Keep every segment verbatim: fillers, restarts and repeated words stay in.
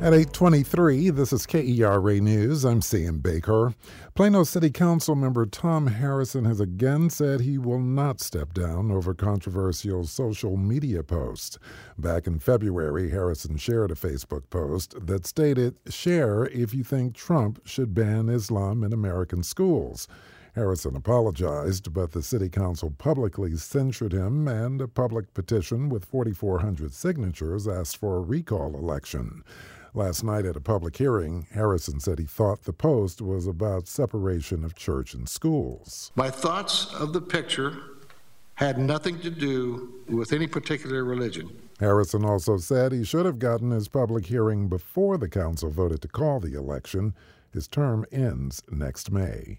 At eight twenty-three, this is K E R A News. I'm Sam Baker. Plano City Council member Tom Harrison has again said he will not step down over controversial social media posts. Back in February, Harrison shared a Facebook post that stated, "Share if you think Trump should ban Islam in American schools." Harrison apologized, but the city council publicly censured him, and a public petition with forty-four hundred signatures asked for a recall election. Last night at a public hearing, Harrison said he thought the post was about separation of church and schools. My thoughts of the picture had nothing to do with any particular religion. Harrison also said he should have gotten his public hearing before the council voted to call the election. His term ends next May.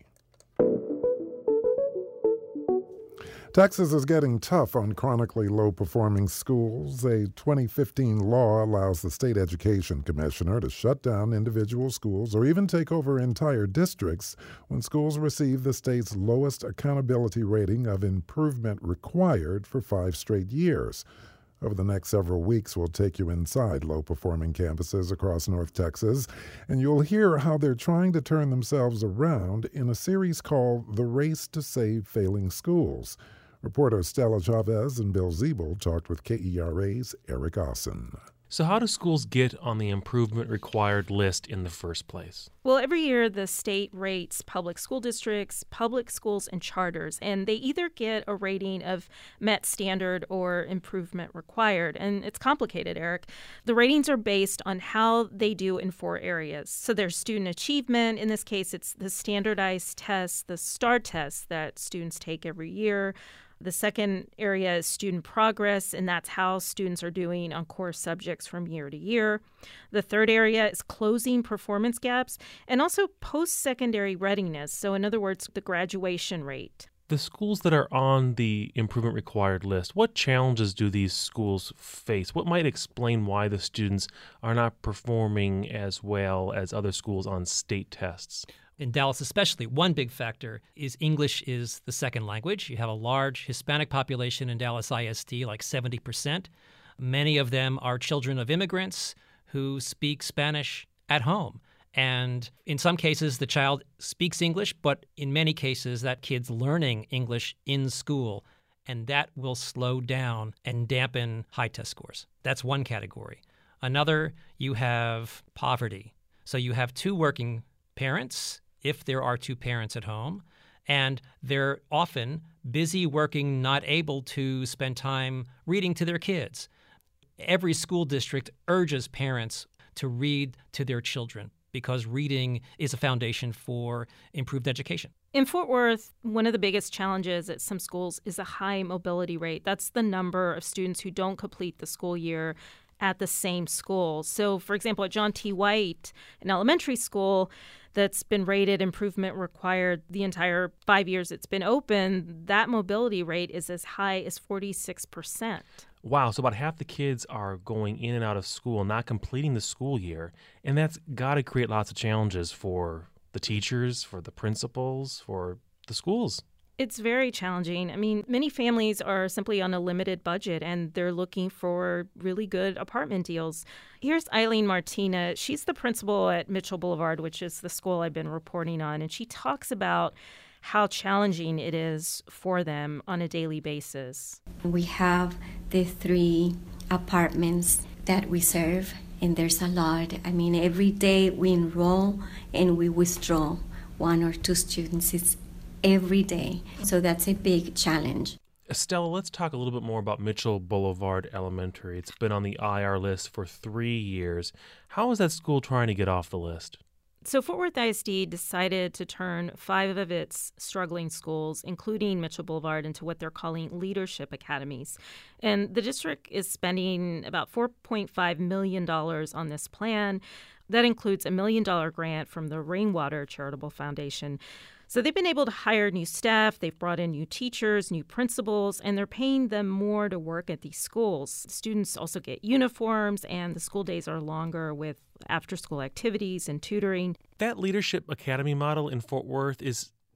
Texas is getting tough on chronically low-performing schools. A twenty fifteen law allows the state education commissioner to shut down individual schools or even take over entire districts when schools receive the state's lowest accountability rating of improvement required for five straight years. Over the next several weeks, we'll take you inside low-performing campuses across North Texas, and you'll hear how they're trying to turn themselves around in a series called The Race to Save Failing Schools. Reporter Stella Chavez and Bill Ziebel talked with K E R A's Eric Austin. So how do schools get on the improvement required list in the first place? Well, every year the state rates public school districts, public schools, and charters, and they either get a rating of met standard or improvement required. And it's complicated, Eric. The ratings are based on how they do in four areas. So there's student achievement. In this case, it's the standardized tests, the STAR tests that students take every year. The second area is student progress, and that's how students are doing on core subjects from year to year. The third area is closing performance gaps and also post-secondary readiness. So in other words, the graduation rate. The schools that are on the improvement required list, what challenges do these schools face? What might explain why the students are not performing as well as other schools on state tests? In Dallas especially, one big factor is English is the second language. You have a large Hispanic population in Dallas I S D, like seventy percent. Many of them are children of immigrants who speak Spanish at home. And in some cases, the child speaks English, but in many cases, that kid's learning English in school, and that will slow down and dampen high test scores. That's one category. Another, you have poverty. So you have two working parents, if there are two parents at home, and they're often busy working, not able to spend time reading to their kids. Every school district urges parents to read to their children because reading is a foundation for improved education. In Fort Worth, one of the biggest challenges at some schools is a high mobility rate. That's the number of students who don't complete the school year at the same school. So, for example, at John T. White, an elementary school that's been rated improvement required the entire five years it's been open, that mobility rate is as high as forty-six percent. Wow, so about half the kids are going in and out of school, not completing the school year, and that's got to create lots of challenges for the teachers, for the principals, for the schools. It's very challenging. I mean, many families are simply on a limited budget and they're looking for really good apartment deals. Here's Eileen Martina. She's the principal at Mitchell Boulevard, which is the school I've been reporting on, and she talks about how challenging it is for them on a daily basis. We have the three apartments that we serve, and there's a lot. I mean, every day we enroll and we withdraw one or two students. It's every day. So that's a big challenge. Estella, let's talk a little bit more about Mitchell Boulevard Elementary. It's been on the I R list for three years. How is that school trying to get off the list? So Fort Worth I S D decided to turn five of its struggling schools, including Mitchell Boulevard, into what they're calling leadership academies. And the district is spending about four point five million dollars on this plan. That includes a million dollar grant from the Rainwater Charitable Foundation. So they've been able to hire new staff, they've brought in new teachers, new principals, and they're paying them more to work at these schools. Students also get uniforms, and the school days are longer with after-school activities and tutoring. That Leadership Academy model in Fort Worth is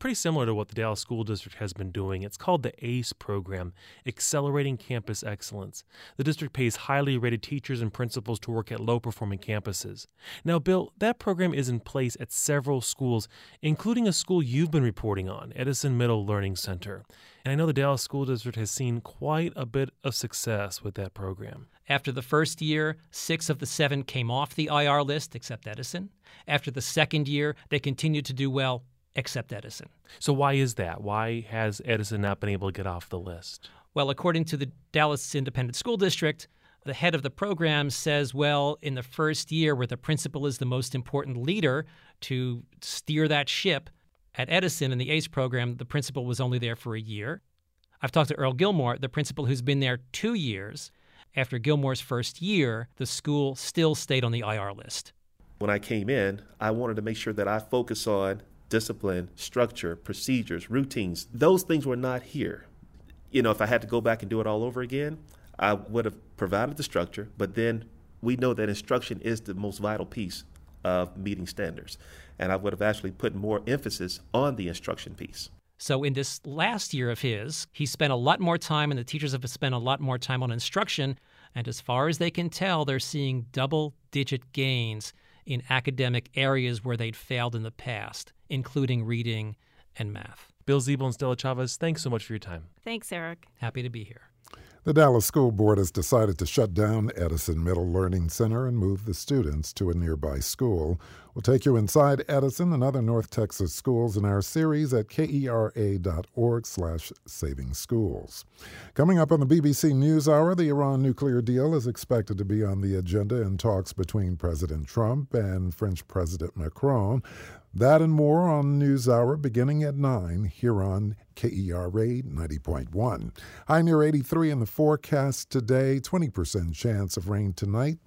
pretty similar to what the Dallas School District has been doing. It's called the ACE program, Accelerating Campus Excellence. The district pays highly rated teachers and principals to work at low-performing campuses. Now, Bill, that program is in place at several schools, including a school you've been reporting on, Edison Middle Learning Center. And I know the Dallas School District has seen quite a bit of success with that program. After the first year, six of the seven came off the I R list, except Edison. After the second year, they continued to do well, except Edison. So why is that? Why has Edison not been able to get off the list? Well, according to the Dallas Independent School District, the head of the program says, well, in the first year where the principal is the most important leader to steer that ship, at Edison in the ACE program, the principal was only there for a year. I've talked to Earl Gilmore, the principal who's been there two years. After Gilmore's first year, the school still stayed on the I R list. When I came in, I wanted to make sure that I focus on discipline, structure, procedures, routines. Those things were not here. You know, if I had to go back and do it all over again, I would have provided the structure, but then we know that instruction is the most vital piece of meeting standards. And I would have actually put more emphasis on the instruction piece. So in this last year of his, he spent a lot more time, and the teachers have spent a lot more time on instruction. And as far as they can tell, they're seeing double-digit gains in academic areas where they'd failed in the past, including reading and math. Bill Ziebel and Stella Chavez, thanks so much for your time. Thanks, Eric. Happy to be here. The Dallas School Board has decided to shut down Edison Middle Learning Center and move the students to a nearby school. We'll take you inside Edison and other North Texas schools in our series at kera.org slash saving schools. Coming up on the B B C NewsHour, the Iran nuclear deal is expected to be on the agenda in talks between President Trump and French President Macron. That and more on NewsHour beginning at nine here on K E R A ninety point one. High near eighty-three in the forecast today, twenty percent chance of rain tonight,